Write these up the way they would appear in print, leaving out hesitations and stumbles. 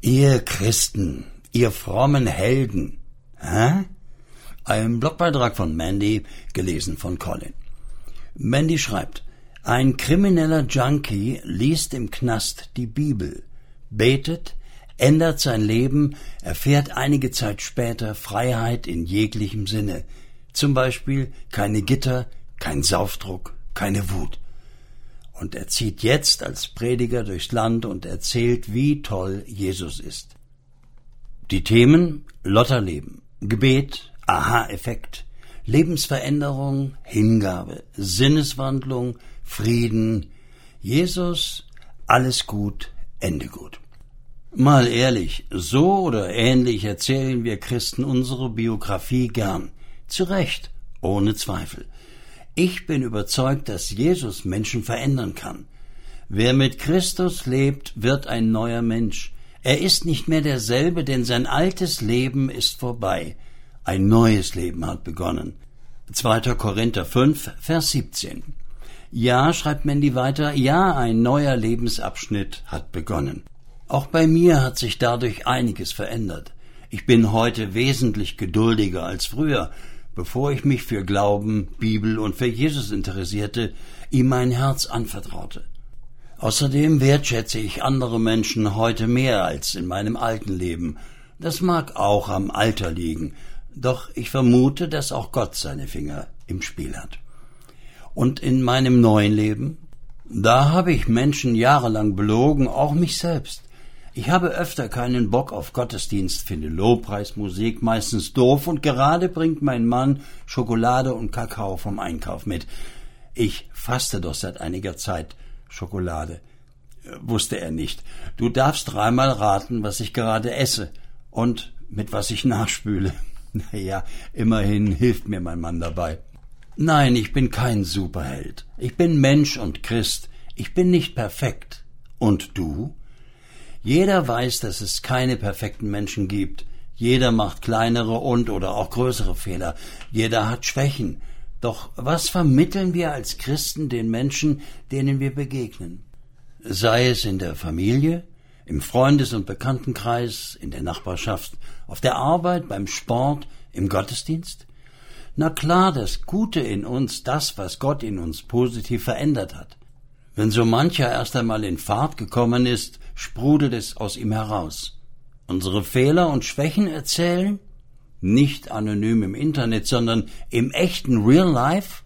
Ihr Christen, ihr frommen Helden. Ein Blogbeitrag von Mandy, gelesen von Colin. Mandy schreibt: Ein krimineller Junkie liest im Knast die Bibel, betet, ändert sein Leben, erfährt einige Zeit später Freiheit in jeglichem Sinne. Zum Beispiel keine Gitter, kein Saufdruck, keine Wut. Und er zieht jetzt als Prediger durchs Land und erzählt, wie toll Jesus ist. Die Themen: Lotterleben, Gebet, Aha-Effekt, Lebensveränderung, Hingabe, Sinneswandlung, Frieden, Jesus, alles gut, Ende gut. Mal ehrlich, so oder ähnlich erzählen wir Christen unsere Biografie gern. Zu Recht, ohne Zweifel. Ich bin überzeugt, dass Jesus Menschen verändern kann. Wer mit Christus lebt, wird ein neuer Mensch. Er ist nicht mehr derselbe, denn sein altes Leben ist vorbei. Ein neues Leben hat begonnen. 2. Korinther 5, Vers 17. Ja, schreibt Mandy weiter, ja, ein neuer Lebensabschnitt hat begonnen. Auch bei mir hat sich dadurch einiges verändert. Ich bin heute wesentlich geduldiger als früher, bevor ich mich für Glauben, Bibel und für Jesus interessierte, ihm mein Herz anvertraute. Außerdem wertschätze ich andere Menschen heute mehr als in meinem alten Leben. Das mag auch am Alter liegen, doch ich vermute, dass auch Gott seine Finger im Spiel hat. Und in meinem neuen Leben? Da habe ich Menschen jahrelang belogen, auch mich selbst. Ich habe öfter keinen Bock auf Gottesdienst, finde Lobpreismusik meistens doof und gerade bringt mein Mann Schokolade und Kakao vom Einkauf mit. Ich faste doch seit einiger Zeit Schokolade. Wusste er nicht. Du darfst 3-mal raten, was ich gerade esse und mit was ich nachspüle. Naja, immerhin hilft mir mein Mann dabei. Nein, ich bin kein Superheld. Ich bin Mensch und Christ. Ich bin nicht perfekt. Und du? Jeder weiß, dass es keine perfekten Menschen gibt. Jeder macht kleinere und oder auch größere Fehler. Jeder hat Schwächen. Doch was vermitteln wir als Christen den Menschen, denen wir begegnen? Sei es in der Familie, im Freundes- und Bekanntenkreis, in der Nachbarschaft, auf der Arbeit, beim Sport, im Gottesdienst? Na klar, das Gute in uns, das, was Gott in uns positiv verändert hat. Wenn so mancher erst einmal in Fahrt gekommen ist, sprudelt es aus ihm heraus. Unsere Fehler und Schwächen erzählen? Nicht anonym im Internet, sondern im echten Real Life?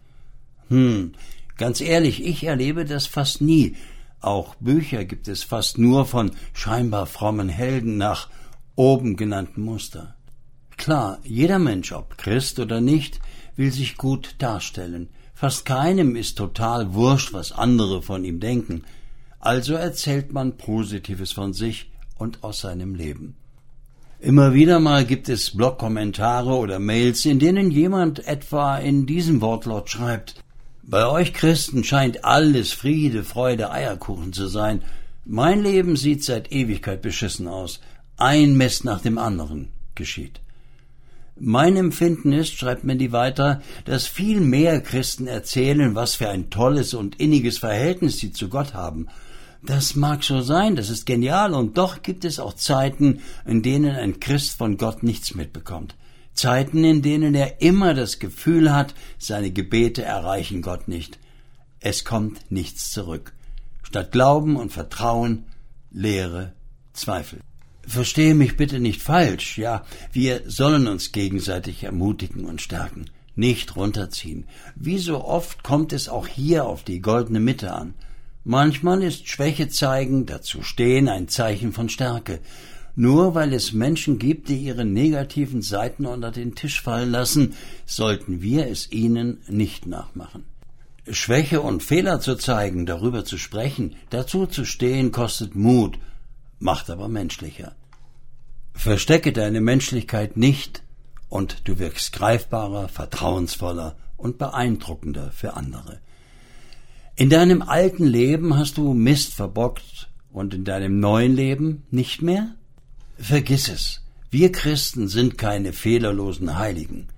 Ganz ehrlich, ich erlebe das fast nie. Auch Bücher gibt es fast nur von scheinbar frommen Helden nach oben genannten Muster. Klar, jeder Mensch, ob Christ oder nicht, will sich gut darstellen. Fast keinem ist total wurscht, was andere von ihm denken. Also erzählt man Positives von sich und aus seinem Leben. Immer wieder mal gibt es Blogkommentare oder Mails, in denen jemand etwa in diesem Wortlaut schreibt: Bei euch Christen scheint alles Friede, Freude, Eierkuchen zu sein. Mein Leben sieht seit Ewigkeit beschissen aus. Ein Mist nach dem anderen geschieht. Mein Empfinden ist, schreibt Mandy weiter, dass viel mehr Christen erzählen, was für ein tolles und inniges Verhältnis sie zu Gott haben. Das mag so sein, das ist genial, und doch gibt es auch Zeiten, in denen ein Christ von Gott nichts mitbekommt. Zeiten, in denen er immer das Gefühl hat, seine Gebete erreichen Gott nicht. Es kommt nichts zurück. Statt Glauben und Vertrauen, Leere, Zweifel. Verstehe mich bitte nicht falsch, ja, wir sollen uns gegenseitig ermutigen und stärken, nicht runterziehen. Wie so oft kommt es auch hier auf die goldene Mitte an. Manchmal ist Schwäche zeigen, dazu stehen, ein Zeichen von Stärke. Nur weil es Menschen gibt, die ihre negativen Seiten unter den Tisch fallen lassen, sollten wir es ihnen nicht nachmachen. Schwäche und Fehler zu zeigen, darüber zu sprechen, dazu zu stehen, kostet Mut, macht aber menschlicher. Verstecke deine Menschlichkeit nicht und du wirkst greifbarer, vertrauensvoller und beeindruckender für andere. In deinem alten Leben hast du Mist verbockt und in deinem neuen Leben nicht mehr? Vergiss es. Wir Christen sind keine fehlerlosen Heiligen.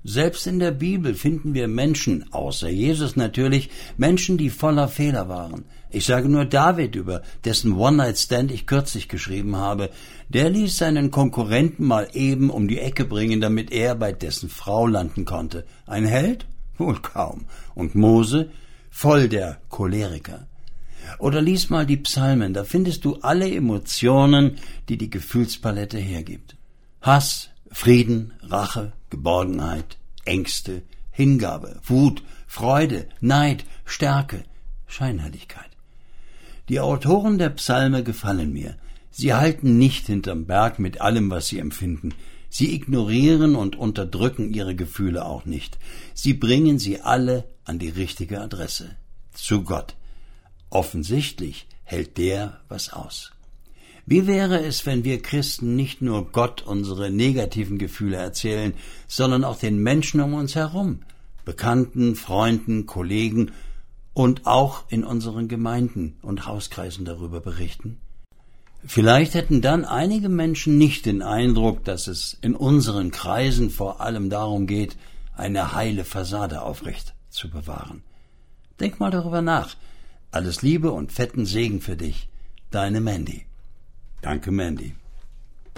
Selbst in der Bibel finden wir Menschen, außer Jesus natürlich, Menschen, die voller Fehler waren. Ich sage nur David, über dessen One-Night-Stand ich kürzlich geschrieben habe. Der ließ seinen Konkurrenten mal eben um die Ecke bringen, damit er bei dessen Frau landen konnte. Ein Held? Wohl kaum. Und Mose? Voll der Choleriker. Oder lies mal die Psalmen, da findest du alle Emotionen, die die Gefühlspalette hergibt. Hass, Frieden, Rache, Geborgenheit, Ängste, Hingabe, Wut, Freude, Neid, Stärke, Scheinheiligkeit. Die Autoren der Psalme gefallen mir. Sie halten nicht hinterm Berg mit allem, was sie empfinden. Sie ignorieren und unterdrücken ihre Gefühle auch nicht. Sie bringen sie alle an die richtige Adresse, zu Gott. Offensichtlich hält der was aus. Wie wäre es, wenn wir Christen nicht nur Gott unsere negativen Gefühle erzählen, sondern auch den Menschen um uns herum, Bekannten, Freunden, Kollegen und auch in unseren Gemeinden und Hauskreisen darüber berichten? Vielleicht hätten dann einige Menschen nicht den Eindruck, dass es in unseren Kreisen vor allem darum geht, eine heile Fassade aufrecht zu bewahren. Denk mal darüber nach. Alles Liebe und fetten Segen für dich. Deine Mandy. Danke, Mandy.